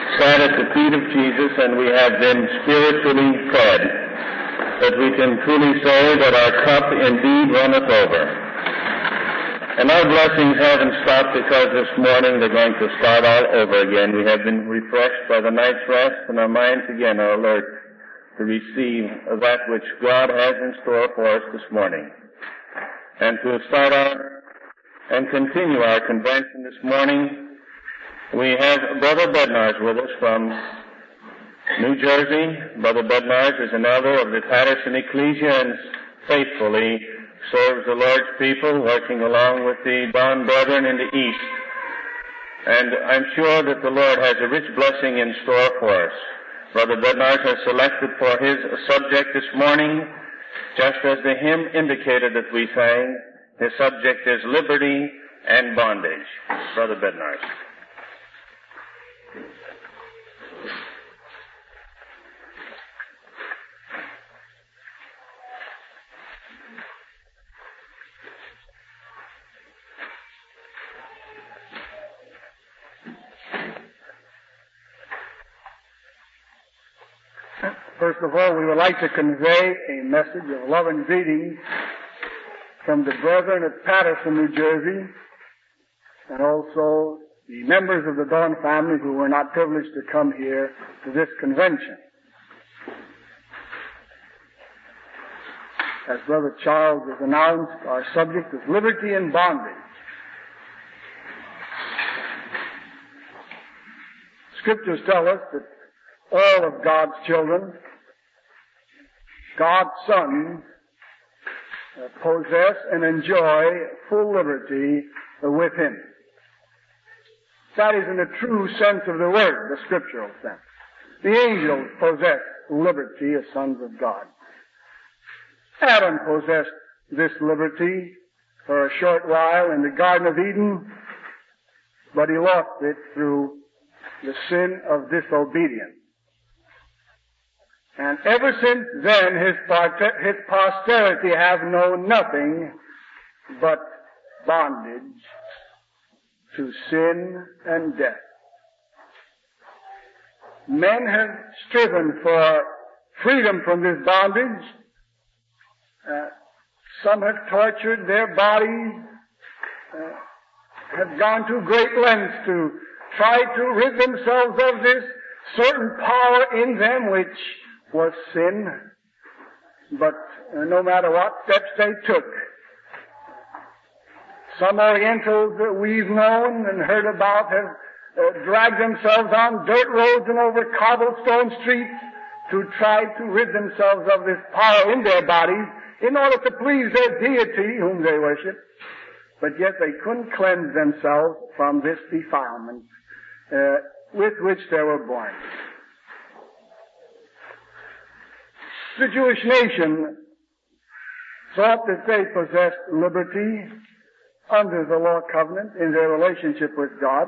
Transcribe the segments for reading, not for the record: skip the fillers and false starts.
sat at the feet of Jesus and we have been spiritually fed, that we can truly say that our cup indeed runneth over. And our blessings haven't stopped because this morning they're going to start all over again. We have been refreshed by the night's rest, and our minds again are alert to receive that which God has in store for us this morning. And to start out and continue our convention this morning, we have Brother Bednarz with us from New Jersey. Brother Bednarz is an elder of the Patterson Ecclesia and faithfully serves the Lord's people, working along with the bond brethren in the East. And I'm sure that the Lord has a rich blessing in store for us. Brother Bednarz has selected for his subject this morning, just as the hymn indicated that we sang, his subject is liberty and bondage. Brother Bednarz. First of all, we would like to convey a message of love and greetings from the brethren at Patterson, New Jersey, and also the members of the Dawn family who were not privileged to come here to this convention. As Brother Charles has announced, our subject is liberty and bondage. Scriptures tell us that all of God's children, God's sons, possess and enjoy full liberty with Him. That is in the true sense of the word, the scriptural sense. The angels possess liberty as sons of God. Adam possessed this liberty for a short while in the Garden of Eden, but he lost it through the sin of disobedience. And ever since then, his posterity have known nothing but bondage to sin and death. Men have striven for freedom from this bondage. Some have tortured their bodies, have gone to great lengths to try to rid themselves of this certain power in them which was sin, but no matter what steps they took, some Orientals that we've known and heard about have dragged themselves on dirt roads and over cobblestone streets to try to rid themselves of this power in their bodies in order to please their deity whom they worship, but yet they couldn't cleanse themselves from this defilement with which they were born. The Jewish nation thought that they possessed liberty under the law covenant in their relationship with God.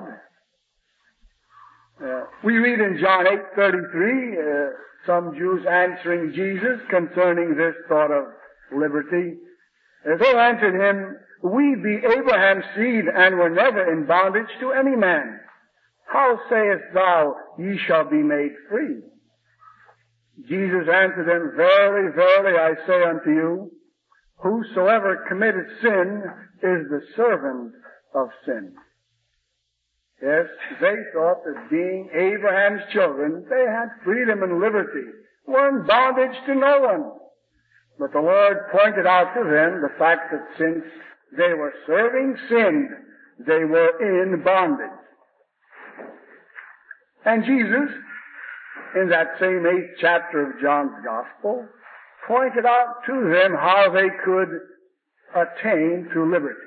We read in John 8:33, some Jews answering Jesus concerning this thought of liberty. They answered him, "We be Abraham's seed and were never in bondage to any man. How sayest thou, ye shall be made free?" Jesus answered them, "Verily, verily, I say unto you, whosoever committeth sin is the servant of sin." Yes, they thought that being Abraham's children, they had freedom and liberty, were in bondage to no one. But the Lord pointed out to them the fact that since they were serving sin, they were in bondage. And Jesus, in that same 8th chapter of John's Gospel, pointed out to them how they could attain to liberty.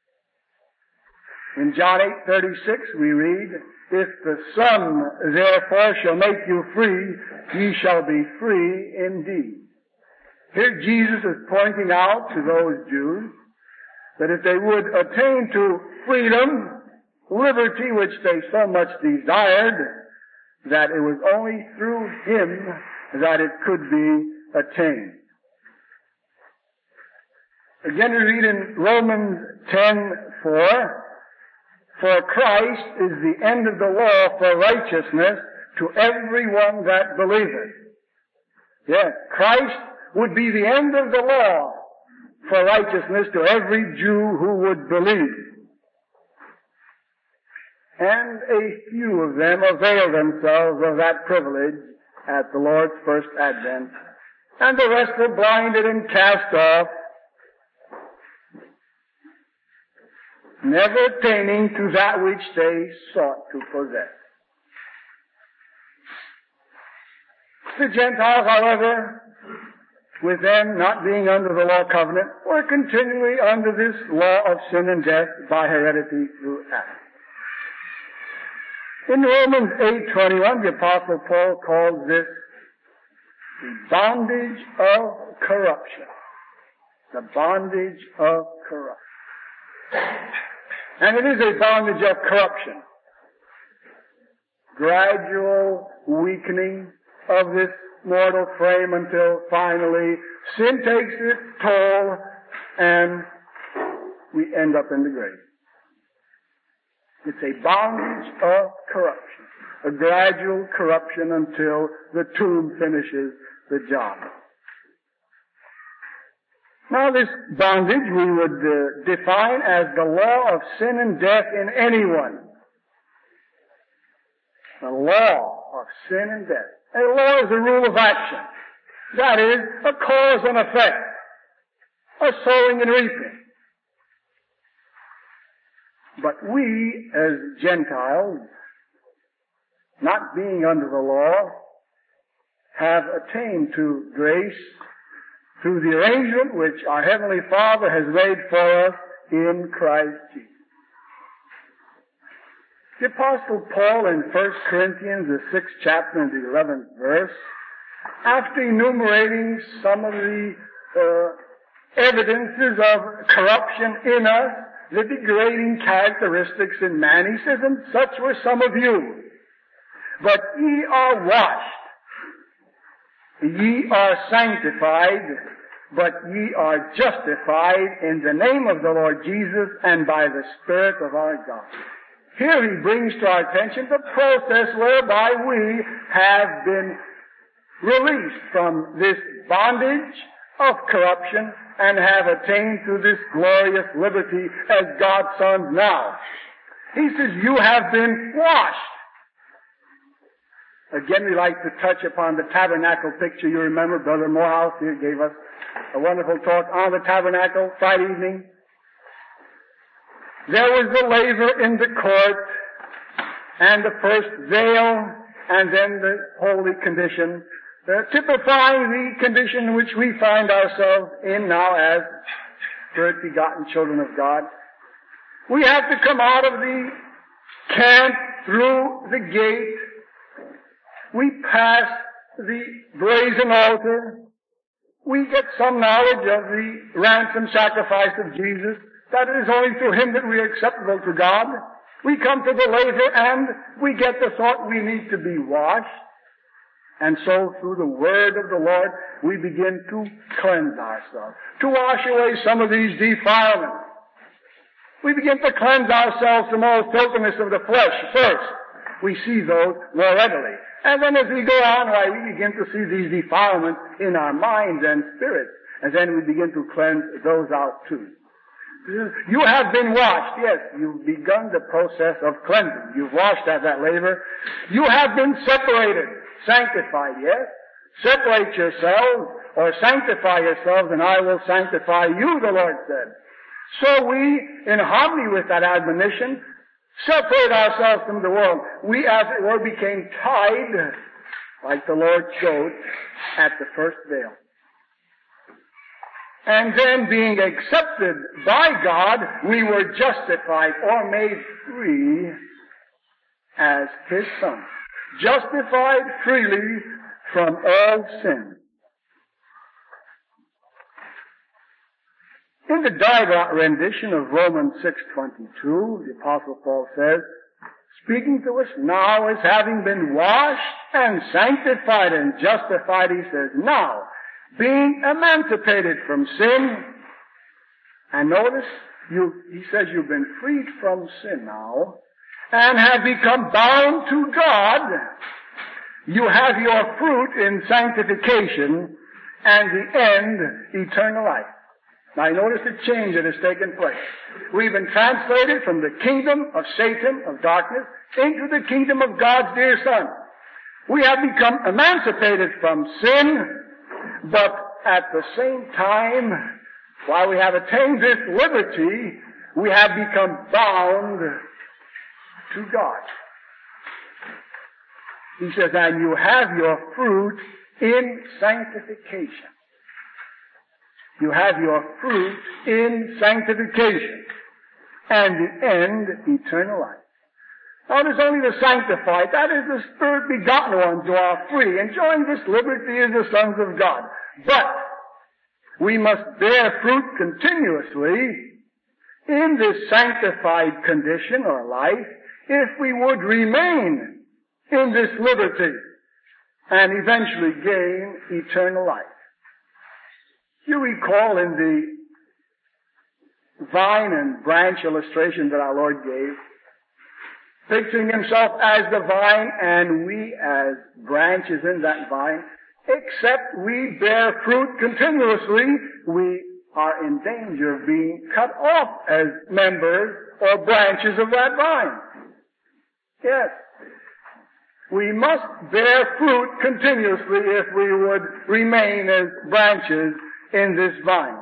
In John 8:36 we read, "If the Son therefore shall make you free, ye shall be free indeed." Here Jesus is pointing out to those Jews that if they would attain to freedom, liberty which they so much desired, that it was only through Him that it could be attained. Again we read in Romans 10:4, "For Christ is the end of the law for righteousness to everyone that believeth. Yes, Christ would be the end of the law for righteousness to every Jew who would believe. And a few of them avail themselves of that privilege at the Lord's first advent. And the rest were blinded and cast off, never attaining to that which they sought to possess. The Gentiles, however, with them not being under the law covenant, were continually under this law of sin and death by heredity through Adam. In Romans 8:21, the Apostle Paul calls this the bondage of corruption. The bondage of corruption. And it is a bondage of corruption. Gradual weakening of this mortal frame until finally sin takes its toll and we end up in the grave. It's a bondage of corruption. A gradual corruption until the tomb finishes the job. Now this bondage we would define as the law of sin and death in anyone. The law of sin and death. A law is a rule of action. That is, a cause and effect. A sowing and reaping. But we, as Gentiles, not being under the law, have attained to grace through the arrangement which our Heavenly Father has made for us in Christ Jesus. The Apostle Paul in 1 Corinthians, the 6th chapter and the 11th verse, after enumerating some of the evidences of corruption in us, the degrading characteristics in man, he says, and such were some of you. But ye are washed, ye are sanctified, but ye are justified in the name of the Lord Jesus and by the Spirit of our God. Here he brings to our attention the process whereby we have been released from this bondage of corruption and have attained to this glorious liberty as God's sons now. He says, you have been washed. Again, we like to touch upon the tabernacle picture. You remember Brother Morehouse here gave us a wonderful talk on the tabernacle Friday evening. There was the laver in the court, and the first veil, and then the holy condition, typifying the condition in which we find ourselves in now as spirit-begotten children of God. We have to come out of the camp through the gate. We pass the brazen altar. We get some knowledge of the ransom sacrifice of Jesus. That it is only through Him that we are acceptable to God. We come to the laver and we get the thought we need to be washed. And so through the word of the Lord, we begin to cleanse ourselves, to wash away some of these defilements. We begin to cleanse ourselves from all filthiness of the flesh first. We see those more readily. And then as we go on, we begin to see these defilements in our minds and spirits. And then we begin to cleanse those out too. You have been washed. Yes, you've begun the process of cleansing. You've washed at that laver. You have been separated, sanctified, yes? Separate yourselves or sanctify yourselves and I will sanctify you, the Lord said. So we, in harmony with that admonition, separate ourselves from the world. We, as it were, became tied, like the Lord showed, at the first veil. And then being accepted by God, we were justified or made free as His sons. Justified freely from all sin. In the Divat rendition of Romans 6:22, the Apostle Paul says, speaking to us now as having been washed and sanctified and justified, he says, now, being emancipated from sin, and notice, he says you've been freed from sin now, and have become bound to God, you have your fruit in sanctification, and the end, eternal life. Now notice the change that has taken place. We've been translated from the kingdom of Satan, of darkness, into the kingdom of God's dear Son. We have become emancipated from sin, but at the same time, while we have attained this liberty, we have become bound to God. He says, and you have your fruit in sanctification. You have your fruit in sanctification, and the end, eternal life. Now it is only the sanctified, that is the Spirit begotten ones, who are free, enjoying this liberty as the sons of God. But we must bear fruit continuously in this sanctified condition or life if we would remain in this liberty and eventually gain eternal life. You recall in the vine and branch illustration that our Lord gave, picturing himself as the vine and we as branches in that vine, except we bear fruit continuously, we are in danger of being cut off as members or branches of that vine. Yes. We must bear fruit continuously if we would remain as branches in this vine.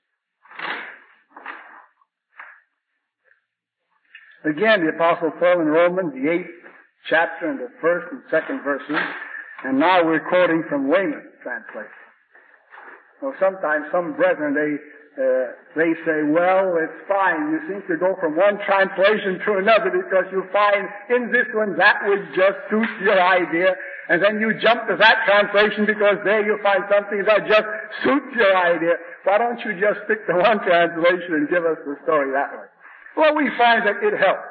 Again, the Apostle Paul in Romans, the 8th chapter and the 1st and 2nd verses, and now we're quoting from Weymouth's translation. Well, sometimes some brethren, they say, well, it's fine. You seem to go from one translation to another because you find in this one that would just suit your idea, and then you jump to that translation because there you find something that just suits your idea. Why don't you just stick to one translation and give us the story that way? Well, we find that it helps.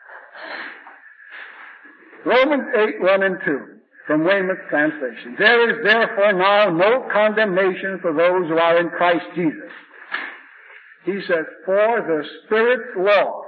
Romans 8, 1 and 2, from Weymouth's translation. There is therefore now no condemnation for those who are in Christ Jesus. He says, for the Spirit's law,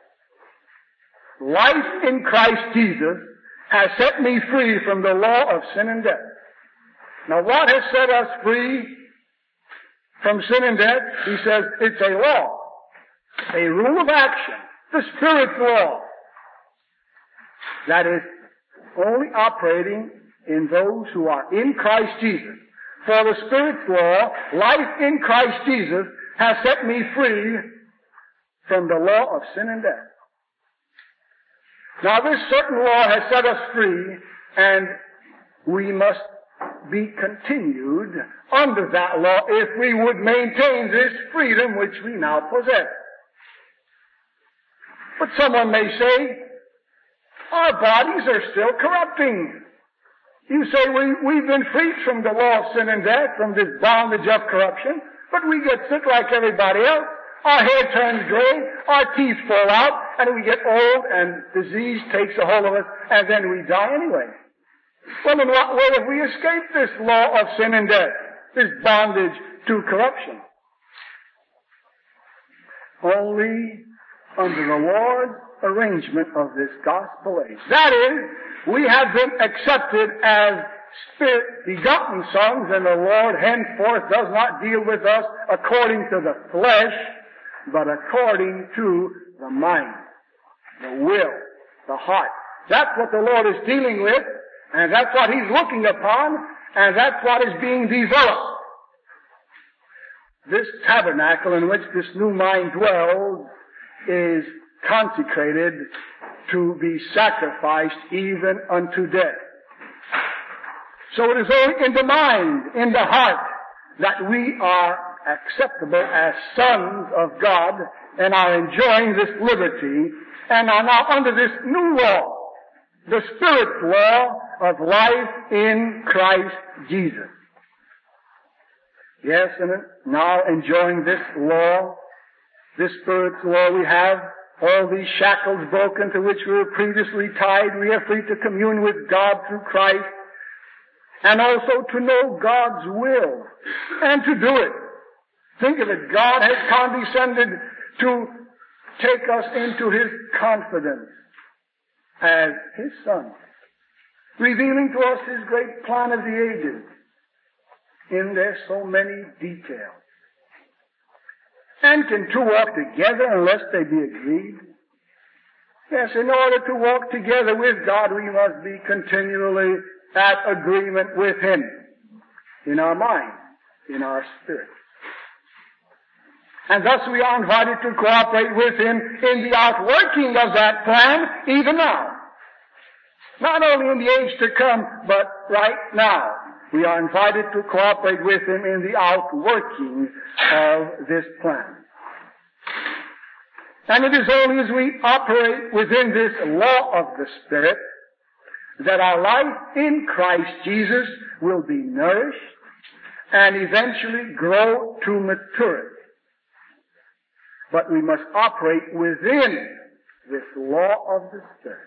life in Christ Jesus, has set me free from the law of sin and death. Now what has set us free from sin and death? He says, it's a law. A rule of action, the Spirit's law, that is only operating in those who are in Christ Jesus. For the Spirit's law, life in Christ Jesus, has set me free from the law of sin and death. Now this certain law has set us free, and we must be continued under that law if we would maintain this freedom which we now possess. But someone may say, our bodies are still corrupting. You say we've been freed from the law of sin and death, from this bondage of corruption, but we get sick like everybody else. Our hair turns gray, our teeth fall out, and we get old and disease takes a hold of us, and then we die anyway. Well, in what way have we escaped this law of sin and death, this bondage to corruption? Only under the Lord's arrangement of this gospel age. That is, we have been accepted as Spirit-begotten sons, and the Lord henceforth does not deal with us according to the flesh, but according to the mind, the will, the heart. That's what the Lord is dealing with, and that's what He's looking upon, and that's what is being developed. This tabernacle in which this new mind dwells is consecrated to be sacrificed even unto death. So it is only in the mind, in the heart, that we are acceptable as sons of God and are enjoying this liberty and are now under this new law, the Spirit's law of life in Christ Jesus. Yes, and now enjoying this law, this Spirit's law, we have all these shackles broken to which we were previously tied. We are free to commune with God through Christ, and also to know God's will and to do it. Think of it. God has condescended to take us into His confidence as His Son. revealing to us His great plan of the ages in their so many details. And can two walk together unless they be agreed? Yes, in order to walk together with God, we must be continually at agreement with Him in our mind, in our spirit. And thus we are invited to cooperate with Him in the outworking of that plan even now. Not only in the age to come, but right now. We are invited to cooperate with Him in the outworking of this plan. And it is only as we operate within this law of the Spirit that our life in Christ Jesus will be nourished and eventually grow to maturity. But we must operate within this law of the Spirit.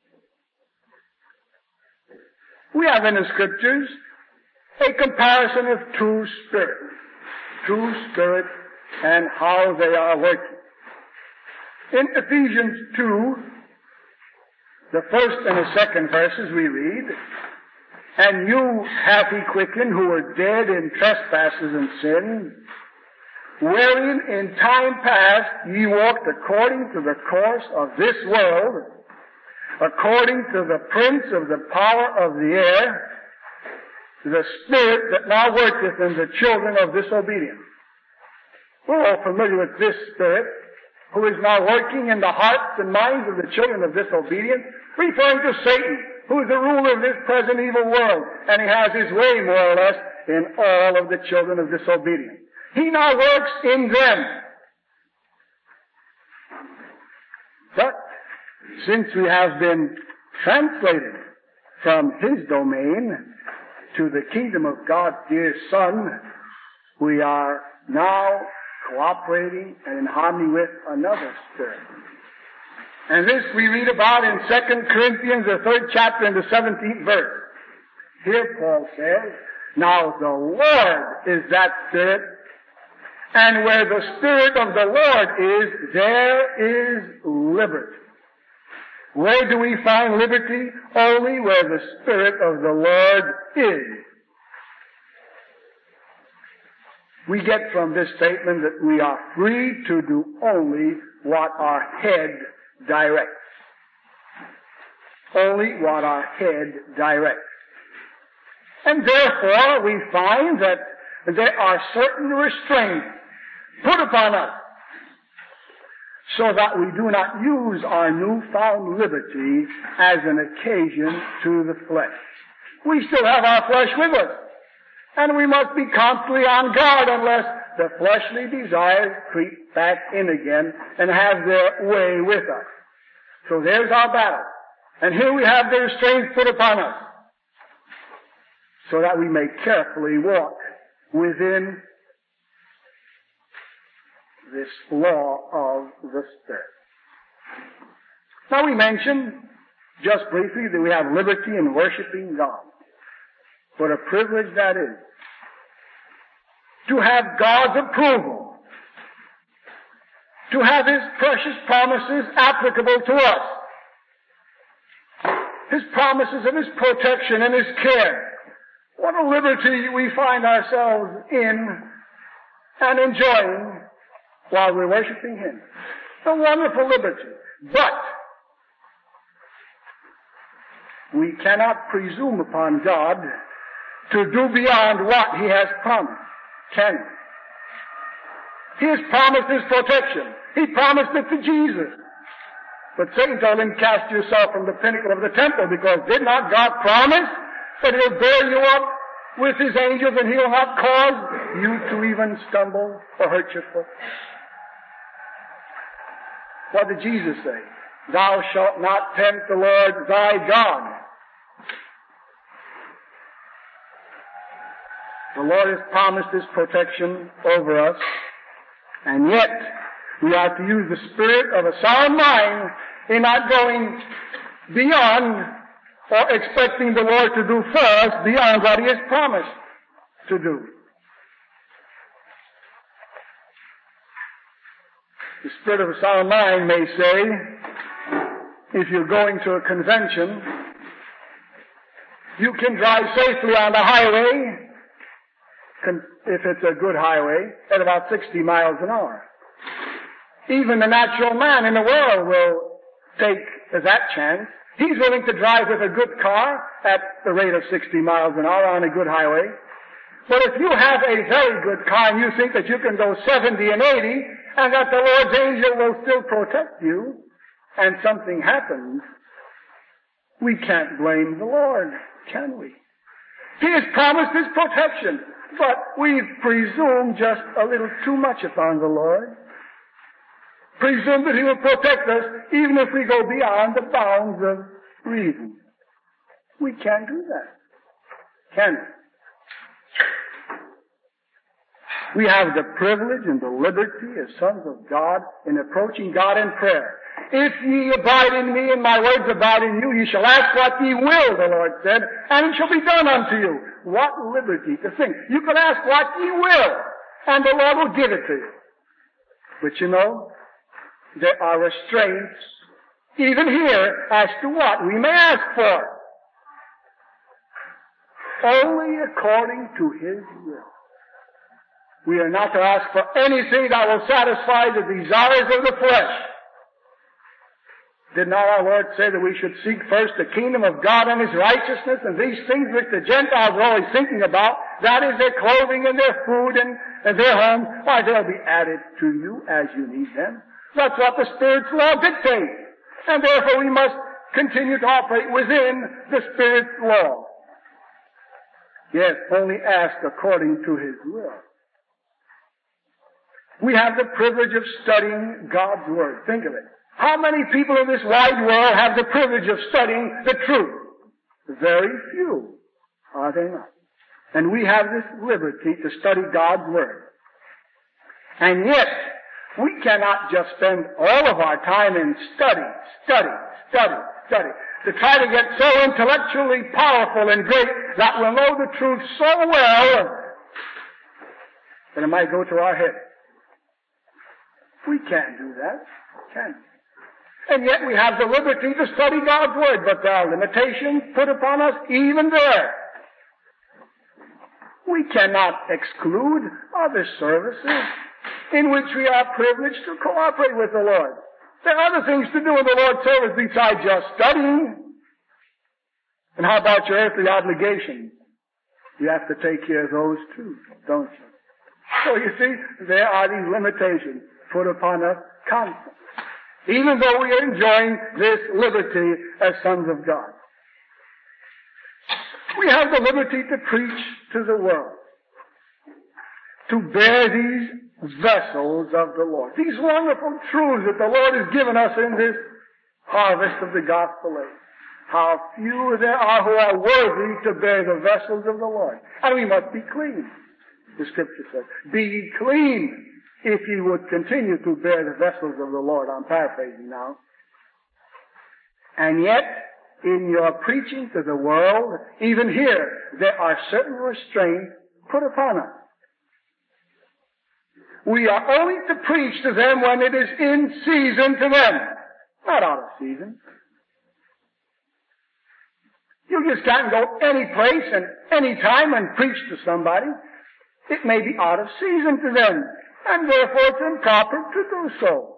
We have in the Scriptures a comparison of two spirits and how they are working. In Ephesians 2, the first and the second verses we read, "And you hath He quickened who were dead in trespasses and sins, wherein in time past ye walked according to the course of this world, according to the prince of the power of the air, the spirit that now worketh in the children of disobedience." We're all familiar with this spirit, who is now working in the hearts and minds of the children of disobedience, referring to Satan, who is the ruler of this present evil world, and he has his way, more or less, in all of the children of disobedience. He now works in them. But since we have been translated from his domain to the kingdom of God's dear Son, we are now cooperating and in harmony with another spirit. And this we read about in 2 Corinthians, the 3rd chapter and the 17th verse. Here Paul says, "Now the Lord is that Spirit, and where the Spirit of the Lord is, there is liberty." Where do we find liberty? Only where the Spirit of the Lord is. We get from this statement that we are free to do only what our head directs. Only what our head directs. And therefore we find that there are certain restraints put upon us so that we do not use our newfound liberty as an occasion to the flesh. We still have our flesh with us. And we must be constantly on guard unless the fleshly desires creep back in again and have their way with us. So there's our battle. And here we have the restraints put upon us so that we may carefully walk within this law of the Spirit. Now we mentioned just briefly that we have liberty in worshiping God. What a privilege that is. To have God's approval. To have His precious promises applicable to us. His promises of His protection and His care. What a liberty we find ourselves in and enjoying while we're worshiping Him. A wonderful liberty. But we cannot presume upon God to do beyond what He has promised. Can He? He has promised His protection. He promised it to Jesus. But Satan told him, "Cast yourself from the pinnacle of the temple," because did not God promise that He'll bear you up with His angels and He'll not cause you to even stumble or hurt your foot? What did Jesus say? "Thou shalt not tempt the Lord thy God." The Lord has promised His protection over us, and yet we are to use the spirit of a sound mind in not going beyond or expecting the Lord to do for us beyond what He has promised to do. The spirit of a sound mind may say, if you're going to a convention You can drive safely on the highway, if it's a good highway, at about 60 miles an hour. Even the natural man in the world will take that chance. He's willing to drive with a good car at the rate of 60 miles an hour on a good highway. But if you have a very good car and you think that you can go 70 and 80 and that the Lord's angel will still protect you and something happens, we can't blame the Lord, can we? He has promised His protection, but we've presumed just a little too much upon the Lord. Presume that He will protect us even if we go beyond the bounds of reason. We can't do that, can we? We have the privilege and the liberty as sons of God in approaching God in prayer. If ye abide in me and my words abide in you, ye shall ask what ye will, the Lord said, and it shall be done unto you. What liberty to think. You can ask what ye will, and the Lord will give it to you. But you know, there are restraints, even here, as to what we may ask for. Only according to His will. We are not to ask for anything that will satisfy the desires of the flesh. Did not our Lord say that we should seek first the kingdom of God and His righteousness, and these things which the Gentiles are always thinking about, that is their clothing and their food and their home, why they'll be added to you as you need them. That's what the Spirit's law dictates. And therefore we must continue to operate within the Spirit's law. Yes, only ask according to His will. We have the privilege of studying God's Word. Think of it. How many people in this wide world have the privilege of studying the truth? Very few, are they not? And we have this liberty to study God's Word. And yet, we cannot just spend all of our time in study, to try to get so intellectually powerful and great that we'll know the truth so well that it might go to our head. We can't do that, can we? And yet we have the liberty to study God's Word, but there are limitations put upon us even there. We cannot exclude other services in which we are privileged to cooperate with the Lord. There are other things to do in the Lord's service besides just studying. And how about your earthly obligations? You have to take care of those too, don't you? So you see, there are these limitations put upon us constantly, even though we are enjoying this liberty as sons of God. We have the liberty to preach to the world, to bear these vessels of the Lord, these wonderful truths that the Lord has given us in this harvest of the gospel age. How few there are who are worthy to bear the vessels of the Lord. And we must be clean, the Scripture says. Be ye clean if ye would continue to bear the vessels of the Lord. I'm paraphrasing now. And yet, in your preaching to the world, even here, there are certain restraints put upon us. We are only to preach to them when it is in season to them, not out of season. You just can't go any place and any time and preach to somebody. It may be out of season to them, and therefore it's improper to do so.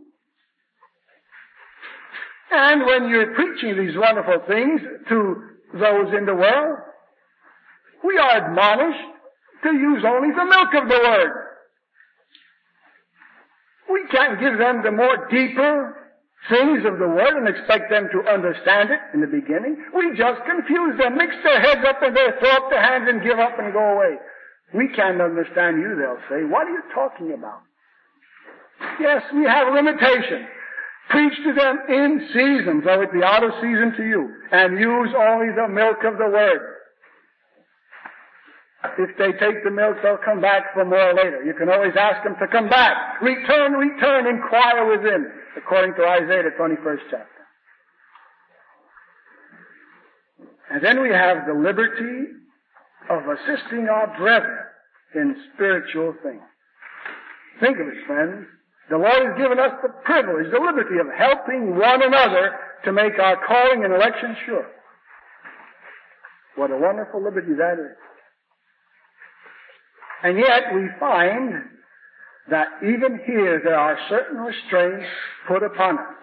And when you're preaching these wonderful things to those in the world, we are admonished to use only the milk of the Word. We can't give them the more deeper things of the Word and expect them to understand it in the beginning. We just confuse them, mix their heads up and they throw up their hands and give up and go away. We can't understand you, they'll say. What are you talking about? Yes, we have limitations. Preach to them in season, though it be out of season to you, and use only the milk of the Word. If they take the milk, they'll come back for more later. You can always ask them to come back. Return, inquire within, according to Isaiah, the 21st chapter. And then we have the liberty of assisting our brethren in spiritual things. Think of it, friends. The Lord has given us the privilege, the liberty of helping one another to make our calling and election sure. What a wonderful liberty that is. And yet we find that even here there are certain restraints put upon us.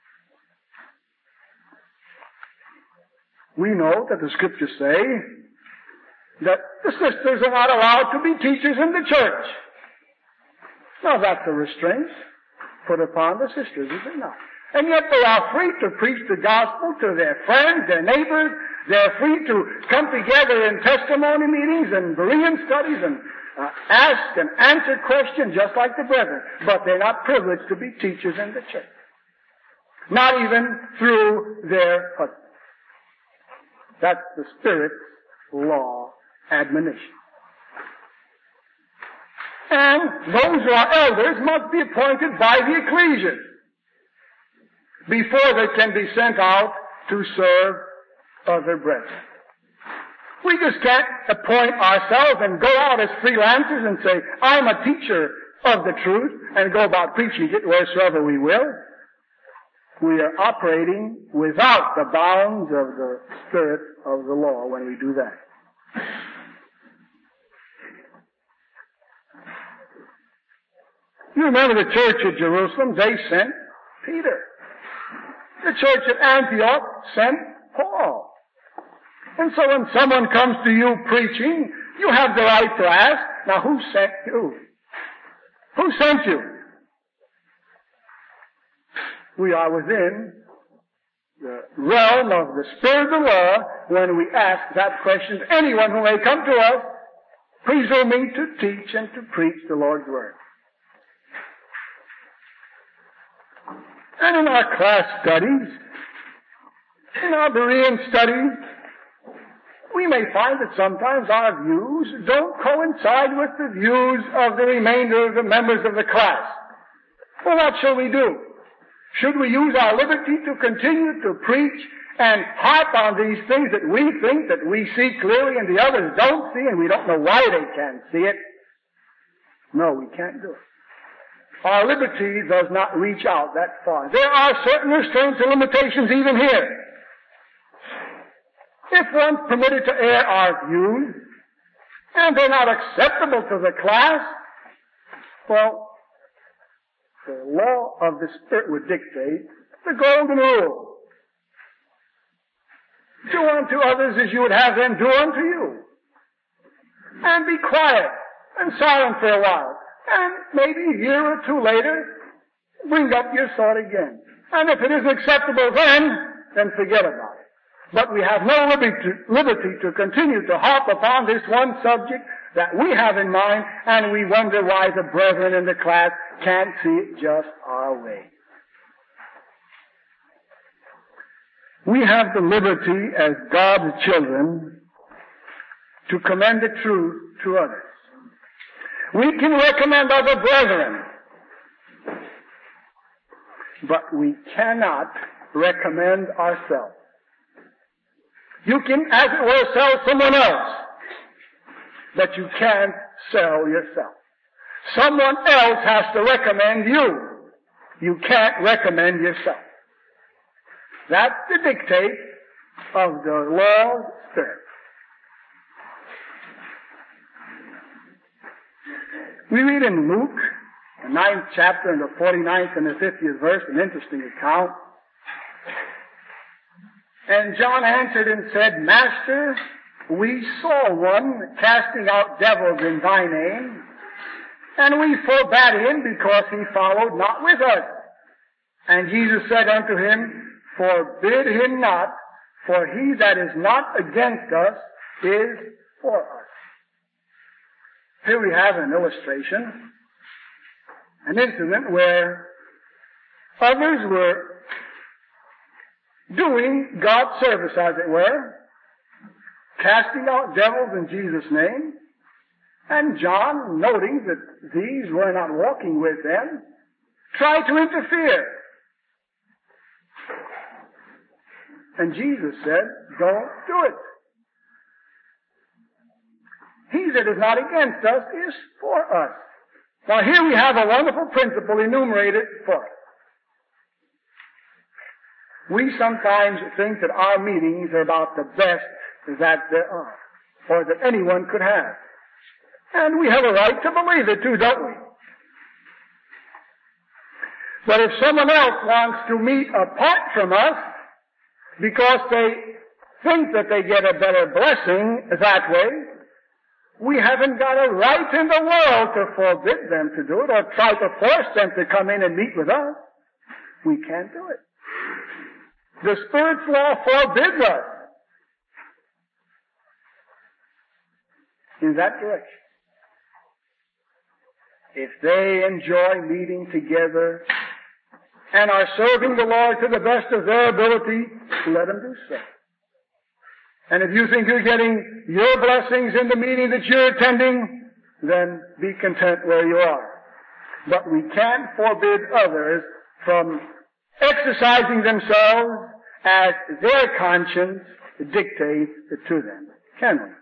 We know that the Scriptures say that the sisters are not allowed to be teachers in the church. Now that's a restraint put upon the sisters, is it not? And yet they are free to preach the gospel to their friends, their neighbors. They're free to come together in testimony meetings and Berean studies and ask and answer questions just like the brethren. But they're not privileged to be teachers in the church. Not even through their husbands. That's the Spirit's law admonition. And those who are elders must be appointed by the ecclesia before they can be sent out to serve other brethren. We just can't appoint ourselves and go out as freelancers and say, I'm a teacher of the truth, and go about preaching it wheresoever we will. We are operating without the bounds of the Spirit of the law when we do that. You remember the church at Jerusalem, they sent Peter. The church at Antioch sent Paul. And so when someone comes to you preaching, you have the right to ask, now who sent you? Who sent you? We are within the realm of the Spirit of the law when we ask that question to anyone who may come to us, presuming to teach and to preach the Lord's Word. And in our class studies, in our Berean studies, we may find that sometimes our views don't coincide with the views of the remainder of the members of the class. Well, what shall we do? Should we use our liberty to continue to preach and harp on these things that we think that we see clearly and the others don't see and we don't know why they can't see it? No, we can't do it. Our liberty does not reach out that far. There are certain restraints and limitations even here. If one's permitted to air our views, and they're not acceptable to the class, well, the law of the Spirit would dictate the golden rule. Do unto others as you would have them do unto you. And be quiet and silent for a while. And maybe a year or two later, bring up your sword again. And if it isn't acceptable then forget about it. But we have no liberty to continue to harp upon this one subject that we have in mind, and we wonder why the brethren in the class can't see it just our way. We have the liberty as God's children to commend the truth to others. We can recommend other brethren, but we cannot recommend ourselves. You can, as it were, sell someone else, but you can't sell yourself. Someone else has to recommend you. You can't recommend yourself. That's the dictate of the law of the Spirit. We read in Luke, the 9th chapter, and the 49th and the 50th verse, an interesting account. And John answered and said, Master, we saw one casting out devils in thy name, and we forbade him because he followed not with us. And Jesus said unto him, Forbid him not, for he that is not against us is for us. Here we have an illustration, an incident where others were doing God's service, as it were, casting out devils in Jesus' name, and John, noting that these were not walking with them, tried to interfere. And Jesus said, don't do it. He that is not against us is for us. Now here we have a wonderful principle enumerated for us. We sometimes think that our meetings are about the best that there are, or that anyone could have. And we have a right to believe it too, don't we? But if someone else wants to meet apart from us because they think that they get a better blessing that way, we haven't got a right in the world to forbid them to do it or try to force them to come in and meet with us. We can't do it. The Spirit's law forbids us in that direction. If they enjoy meeting together and are serving the Lord to the best of their ability, let them do so. And if you think you're getting your blessings in the meeting that you're attending, then be content where you are. But we can't forbid others from exercising themselves as their conscience dictates to them. Can we?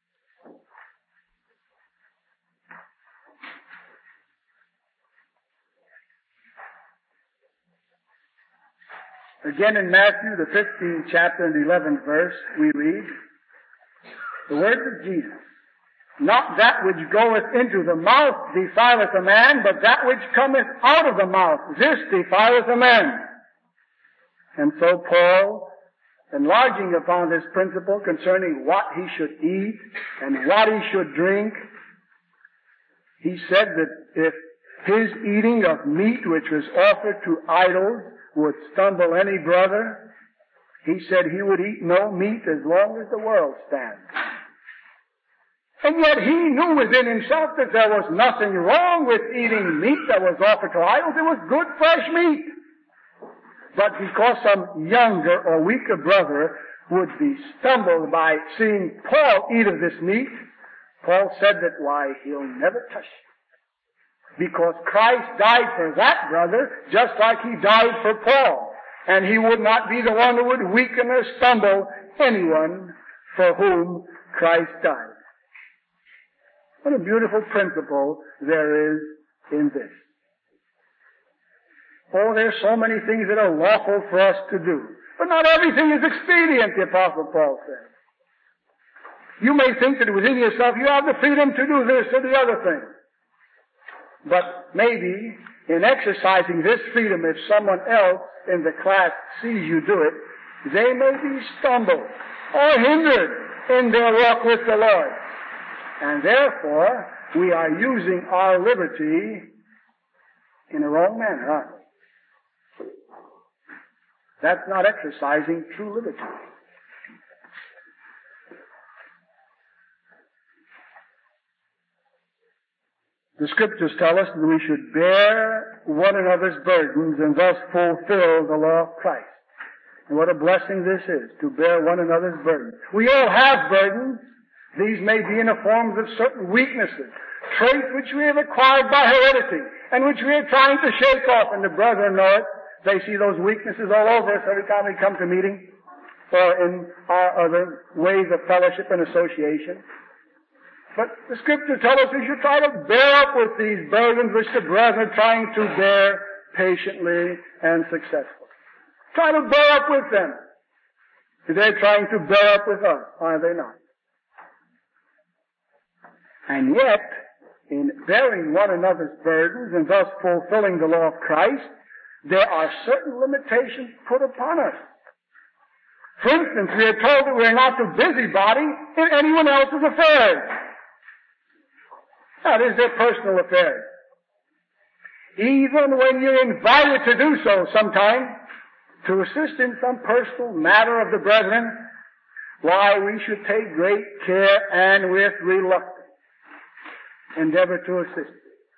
Again in Matthew, the 15th chapter and the 11th verse, we read the words of Jesus. Not that which goeth into the mouth defileth a man, but that which cometh out of the mouth, this defileth a man. And so Paul, enlarging upon this principle concerning what he should eat and what he should drink, he said that if his eating of meat which was offered to idols would stumble any brother, he said he would eat no meat as long as the world stands. And yet he knew within himself that there was nothing wrong with eating meat that was offered to idols. It was good fresh meat. But because some younger or weaker brother would be stumbled by seeing Paul eat of this meat, Paul said that, why, he'll never touch it. Because Christ died for that brother just like he died for Paul. And he would not be the one who would weaken or stumble anyone for whom Christ died. What a beautiful principle there is in this. Oh, there's so many things that are lawful for us to do. But not everything is expedient, the Apostle Paul says. You may think that within yourself you have the freedom to do this or the other thing. But maybe in exercising this freedom, if someone else in the class sees you do it, they may be stumbled or hindered in their walk with the Lord. And therefore, we are using our liberty in a wrong manner, aren't we? That's not exercising true liberty. The Scriptures tell us that we should bear one another's burdens and thus fulfill the law of Christ. And what a blessing this is, to bear one another's burdens. We all have burdens. These may be in the forms of certain weaknesses, traits which we have acquired by heredity, and which we are trying to shake off. And the brethren know it. They see those weaknesses all over us every time we come to meeting, or in our other ways of fellowship and association. But the Scriptures tell us we should try to bear up with these burdens which the brethren are trying to bear patiently and successfully. Try to bear up with them. They're trying to bear up with us, are they not? And yet, in bearing one another's burdens and thus fulfilling the law of Christ, there are certain limitations put upon us. For instance, we are told that we are not to busybody in anyone else's affairs. That is their personal affairs. Even when you're invited to do so sometime, to assist in some personal matter of the brethren, why, we should take great care and with reluctance endeavor to assist.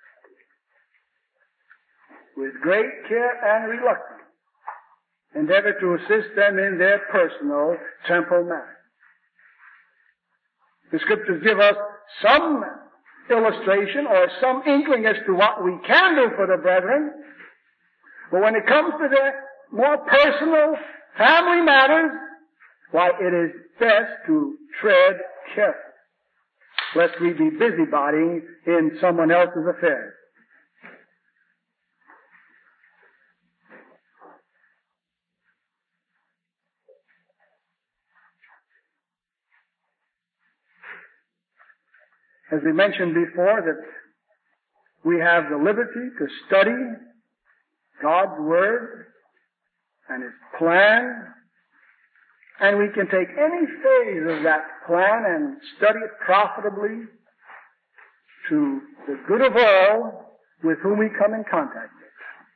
With great care and reluctance endeavor to assist them in their personal temporal matter. The Scriptures give us some illustration or some inkling as to what we can do for the brethren. But when it comes to the more personal family matters, why, it is best to tread carefully, lest we be busybodying in someone else's affairs. as we mentioned before, that we have the liberty to study God's Word and His plan, and we can take any phase of that plan and study it profitably to the good of all with whom we come in contact with.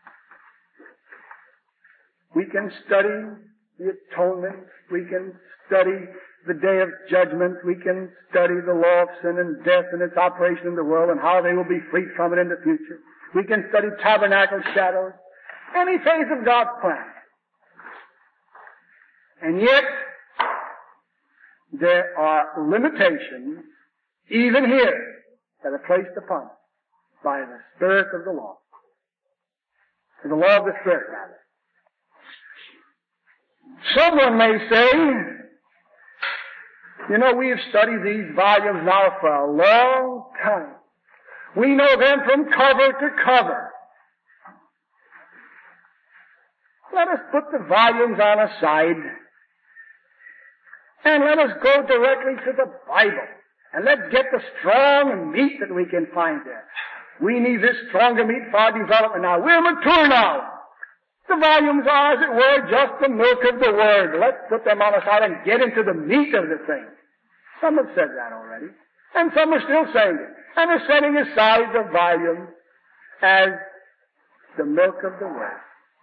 We can study the atonement, we can study the day of judgment, we can study the law of sin and death and its operation in the world and how they will be freed from it in the future. We can study tabernacle shadows, any phase of God's plan. And yet, there are limitations, even here, that are placed upon us by the Spirit of the law. The law of the Spirit, rather. Someone may say, we have studied these volumes now for a long time. We know them from cover to cover. Let us put the volumes on a side and let us go directly to the Bible. And let's get the strong meat that we can find there. We need this stronger meat for our development now. We're mature now. The volumes are, as it were, just the milk of the Word. Let's put them on the side and get into the meat of the thing. Some have said that already. And some are still saying it. And are setting aside the volume as the milk of the Word.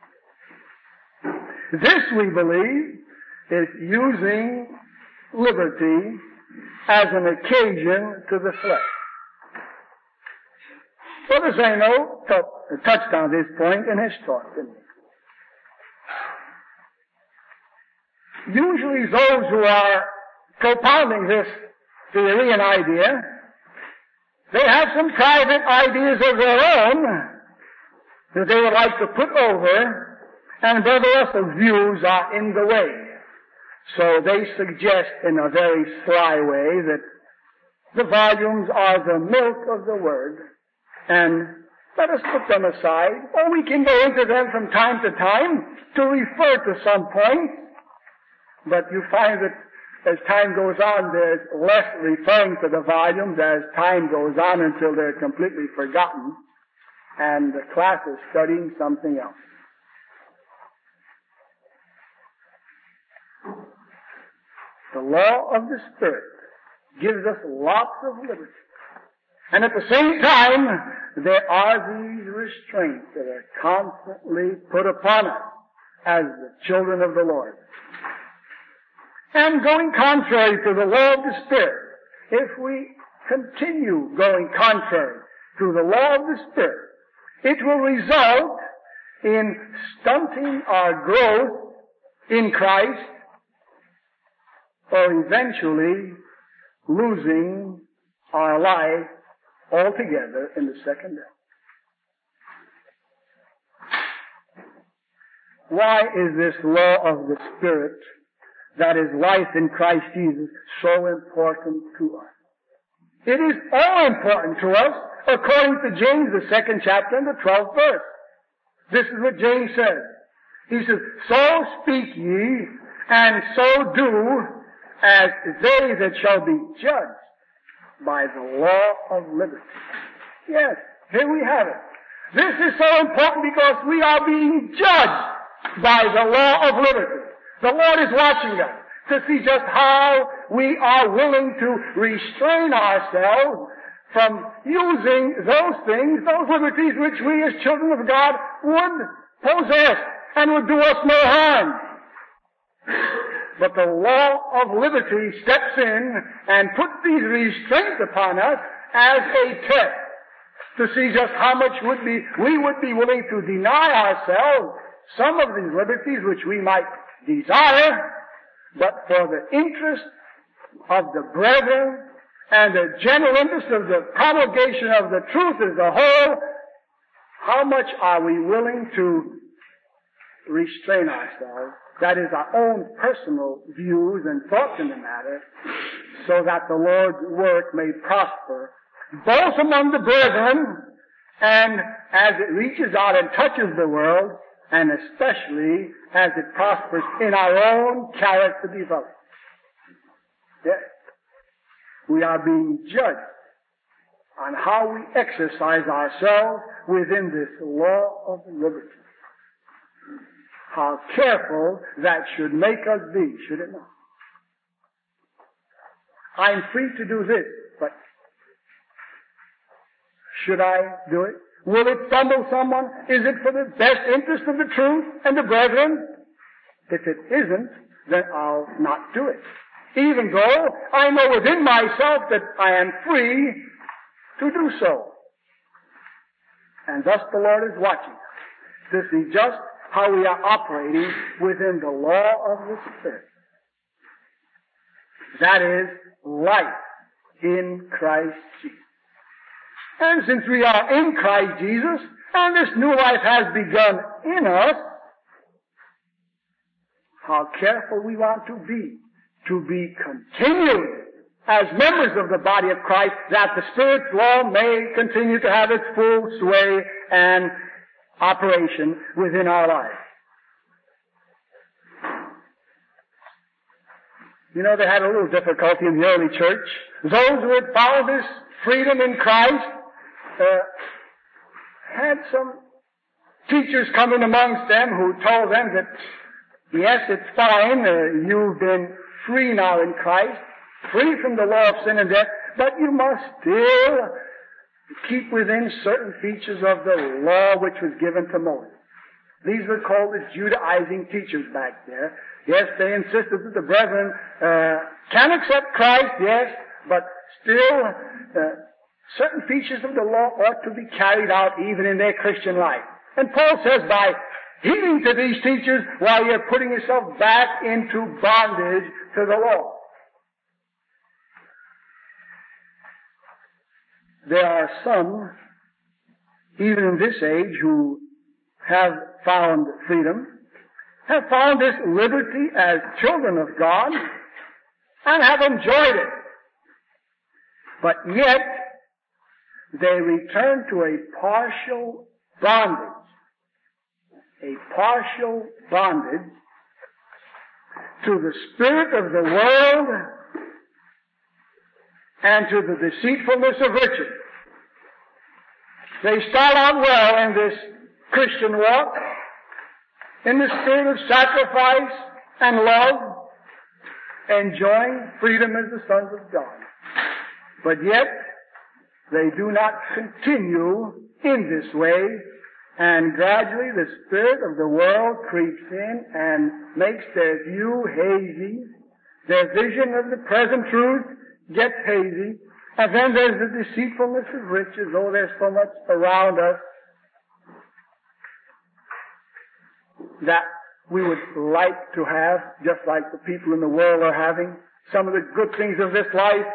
This, we believe, is using liberty as an occasion to the flesh. Brother Zeno touched on this point in his talk, didn't he? Usually those who are propounding this theory and idea, they have some private ideas of their own that they would like to put over, and Brother Russell's views are in the way. So they suggest in a very sly way that the volumes are the milk of the Word, and let us put them aside, or we can go into them from time to time to refer to some point, but you find that as time goes on, there's less referring to the volumes as time goes on until they're completely forgotten, and the class is studying something else. The law of the Spirit gives us lots of liberty. And at the same time, there are these restraints that are constantly put upon us as the children of the Lord. And going contrary to the law of the Spirit, if we continue going contrary to the law of the Spirit, it will result in stunting our growth in Christ, or eventually losing our life altogether in the second death. Why is this law of the Spirit, that is life in Christ Jesus, so important to us? It is all important to us according to James, the 2nd chapter and the 12th verse. This is what James says. He says, "So speak ye, and so do, as they that shall be judged by the law of liberty." Yes, here we have it. This is so important because we are being judged by the law of liberty. The Lord is watching us to see just how we are willing to restrain ourselves from using those things, those liberties which we as children of God would possess and would do us no harm. But the law of liberty steps in and puts these restraints upon us as a test to see just how much we would be willing to deny ourselves some of these liberties which we might desire, but for the interest of the brethren and the general interest of the promulgation of the truth as a whole, how much are we willing to restrain ourselves? That is our own personal views and thoughts in the matter, so that the Lord's work may prosper, both among the brethren and as it reaches out and touches the world, and especially as it prospers in our own character development. Yes. We are being judged on how we exercise ourselves within this law of liberty. How careful that should make us be, should it not? I'm free to do this, but should I do it? Will it stumble someone? Is it for the best interest of the truth and the brethren? If it isn't, then I'll not do it. Even though I know within myself that I am free to do so. And thus the Lord is watching us to see just how we are operating within the law of the Spirit. That is life in Christ Jesus. And since we are in Christ Jesus, and this new life has begun in us, how careful we want to be continued as members of the body of Christ, that the Spirit's law may continue to have its full sway and operation within our lives. You know, they had a little difficulty in the early church. Those who had found this freedom in Christ had some teachers come in amongst them who told them that, yes, it's fine, you've been free now in Christ, free from the law of sin and death, but you must still keep within certain features of the law which was given to Moses. These were called the Judaizing teachers back there. Yes, they insisted that the brethren can accept Christ, yes, but still certain features of the law ought to be carried out even in their Christian life. And Paul says by heeding to these teachers, while you're putting yourself back into bondage to the law. There are some, even in this age, who have found freedom, have found this liberty as children of God, and have enjoyed it. But yet, they return to a partial bondage. A partial bondage to the spirit of the world and to the deceitfulness of riches. They start out well in this Christian walk, in the spirit of sacrifice and love, enjoying freedom as the sons of God. But yet, they do not continue in this way, and gradually the spirit of the world creeps in and makes their view hazy. Their vision of the present truth gets hazy. And then there's the deceitfulness of riches. Oh, there's so much around us that we would like to have, just like the people in the world are having, some of the good things of this life.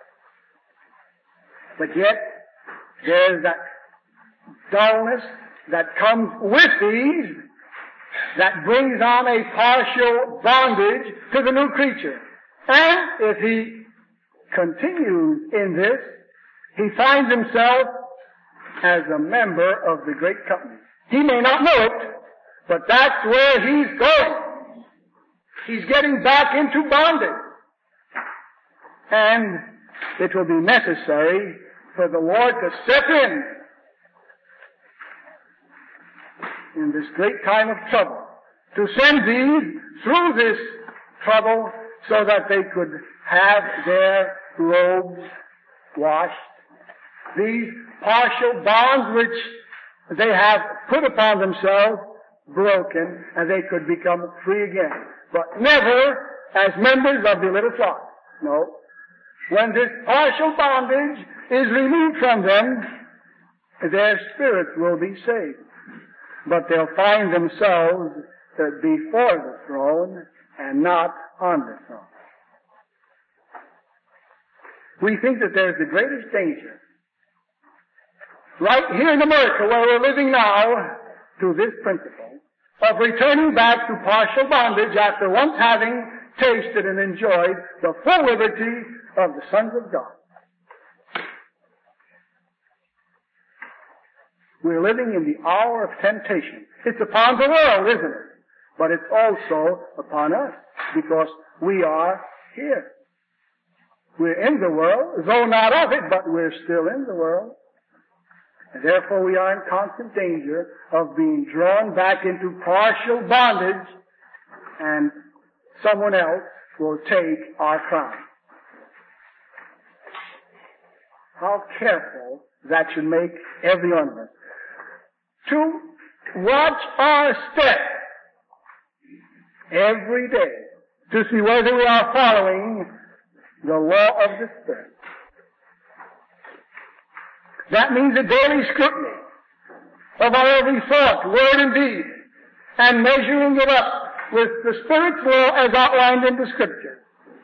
But yet, there's that dullness that comes with these that brings on a partial bondage to the new creature. And if he continues in this, he finds himself as a member of the great company. He may not know it, but that's where he's going. He's getting back into bondage. And it will be necessary for the Lord to step in this great time of trouble, to send these through this trouble so that they could have their robes washed. These partial bonds which they have put upon themselves broken, and they could become free again. But never as members of the little flock. No. When this partial bondage is removed from them, their spirits will be saved. But they'll find themselves before the throne and not on the throne. We think that there's the greatest danger right here in America where we're living now to this principle of returning back to partial bondage after once having tasted and enjoyed the full liberty of the sons of God. We're living in the hour of temptation. It's upon the world, isn't it? But it's also upon us because we are here. We're in the world, though not of it, but we're still in the world. And therefore we are in constant danger of being drawn back into partial bondage, and someone else will take our crown. How careful that should make every one of us. To watch our step every day to see whether we are following the law of the Spirit. That means a daily scrutiny of our every thought, word, and deed, and measuring it up with the Spirit's law as outlined in the Scripture,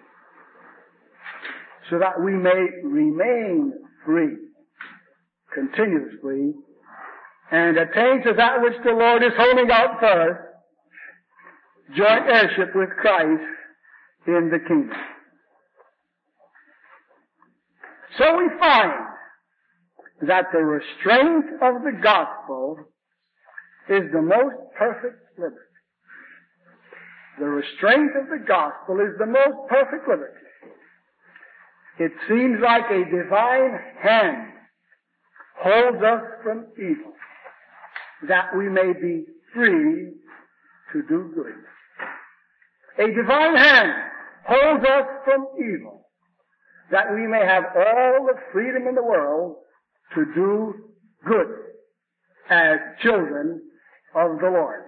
so that we may remain free continuously and attain to that which the Lord is holding out for us, joint heirship with Christ in the kingdom. So we find that the restraint of the gospel is the most perfect liberty. The restraint of the gospel is the most perfect liberty. It seems like a divine hand holds us from evil, that we may be free to do good. A divine hand holds us from evil, that we may have all the freedom in the world to do good as children of the Lord.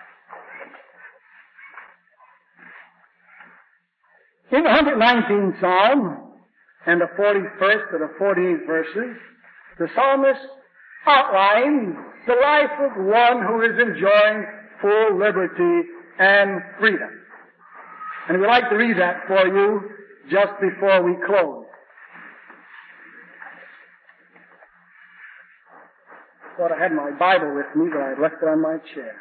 In the 119th Psalm and the 41st to the 48th verses, the psalmist outlines the life of one who is enjoying full liberty and freedom. And we'd like to read that for you just before we close. Thought I had my Bible with me, but I left it on my chair.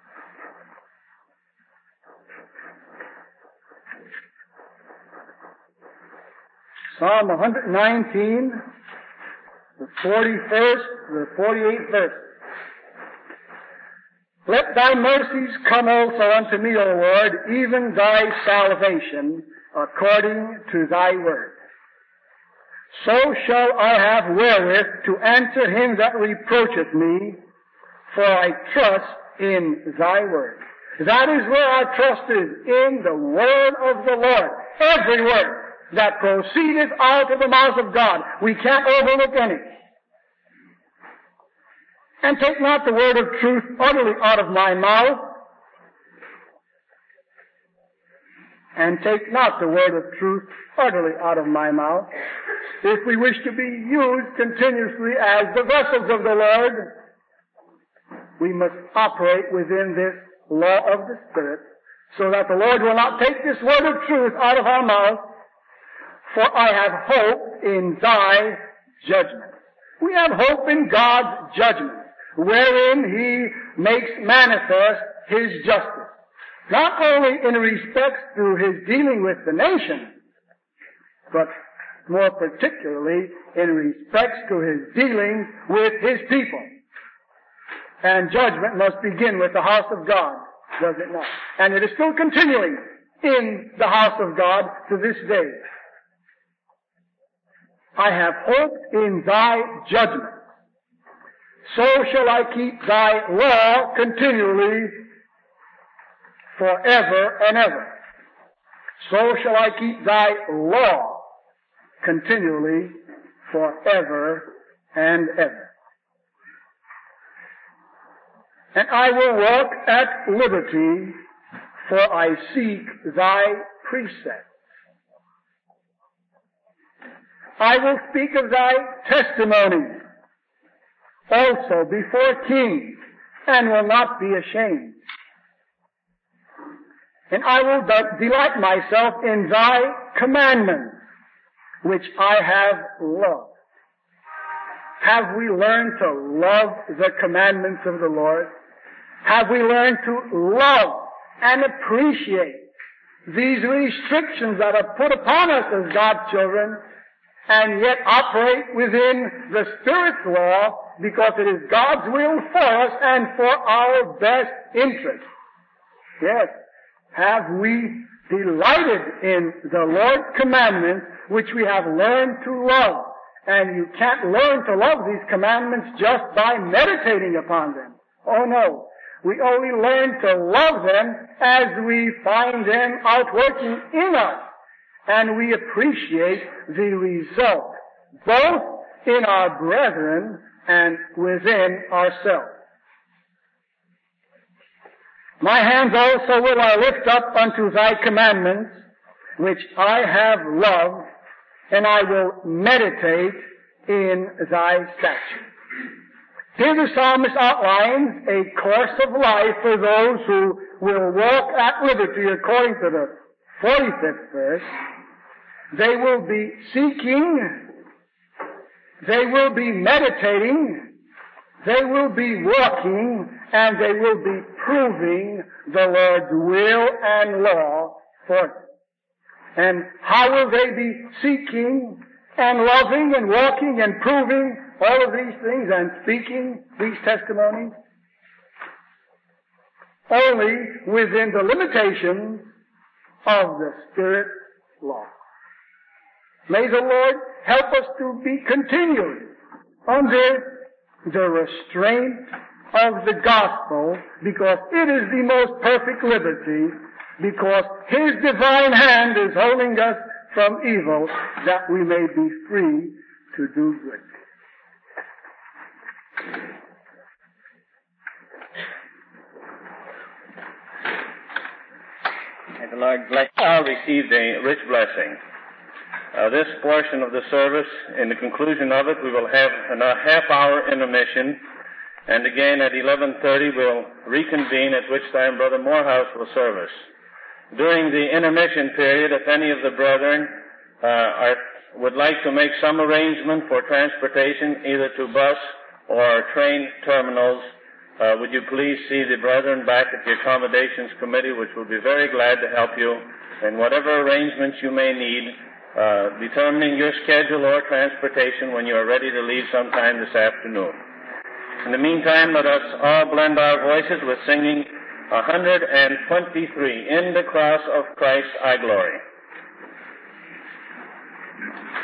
Psalm 119, the 41st, the 48th verse. Let thy mercies come also unto me, O Lord, even thy salvation, according to thy word. So shall I have wherewith to answer him that reproacheth me, for I trust in thy word. That is where our trust is, in the word of the Lord. Every word that proceedeth out of the mouth of God. We can't overlook any. And take not the word of truth utterly out of my mouth. And take not the word of truth utterly out of my mouth. If we wish to be used continuously as the vessels of the Lord, we must operate within this law of the Spirit, so that the Lord will not take this word of truth out of our mouth. For I have hope in thy judgment. We have hope in God's judgment, wherein he makes manifest his justice. Not only in respect to his dealing with the nation, but more particularly in respects to his dealings with his people. And judgment must begin with the house of God, does it not? And it is still continuing in the house of God to this day. I have hope in thy judgment. So shall I keep thy law continually forever and ever. So shall I keep thy law continually forever and ever. And I will walk at liberty, for I seek thy precepts. I will speak of thy testimonies also before kings, and will not be ashamed. And I will delight myself in thy commandments, which I have loved. Have we learned to love the commandments of the Lord? Have we learned to love and appreciate these restrictions that are put upon us as God's children, and yet operate within the Spirit's law, because it is God's will for us and for our best interest? Yes. Have we delighted in the Lord's commandments which we have learned to love. And you can't learn to love these commandments just by meditating upon them. Oh no. We only learn to love them as we find them outworking in us. And we appreciate the result, both in our brethren and within ourselves. My hands also will I lift up unto thy commandments, which I have loved, and I will meditate in thy statutes. Here the psalmist outlines a course of life for those who will walk at liberty according to the 45th verse. They will be seeking, they will be meditating, they will be walking, and they will be proving the Lord's will and law for them. And how will they be seeking and loving and walking and proving all of these things and speaking these testimonies? Only within the limitations of the Spirit's law. May the Lord help us to be continually under the restraint of the gospel, because it is the most perfect liberty, because His divine hand is holding us from evil, that we may be free to do good. May the Lord bless you. I'll receive the rich blessing. This portion of the service, in the conclusion of it, we will have a half-hour intermission, and again at 11:30 we'll reconvene, at which time Brother Morehouse will serve us. During the intermission period, if any of the brethren would like to make some arrangement for transportation, either to bus or train terminals, would you please see the brethren back at the accommodations committee, which will be very glad to help you in whatever arrangements you may need, determining your schedule or transportation when you are ready to leave sometime this afternoon. In the meantime, let us all blend our voices with singing 123, In the Cross of Christ I Glory.